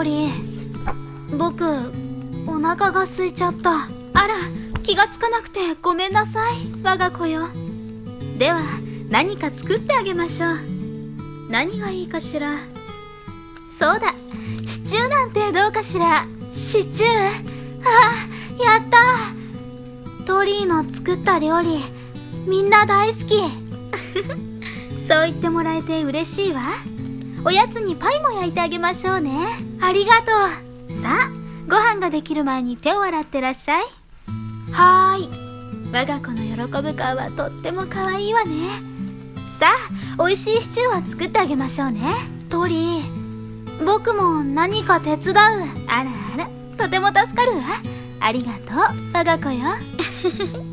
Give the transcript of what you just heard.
トリー、僕お腹が空いちゃった。あら、気がつかなくてごめんなさい、我が子よ。では何か作ってあげましょう。何がいいかしら。そうだ、シチューなんてどうかしら。シチュー、あ、やった。トリーの作った料理、みんな大好き。そう言ってもらえて嬉しいわ。おやつにパイも焼いてあげましょうね。ありがとう。さあ、ご飯ができる前に手を洗ってらっしゃい。はーい。我が子の喜ぶ顔はとっても可愛いわね。さあ、美味しいシチューを作ってあげましょうね。トリー、僕も何か手伝う。あらあら、とても助かるわ。ありがとう、我が子よ。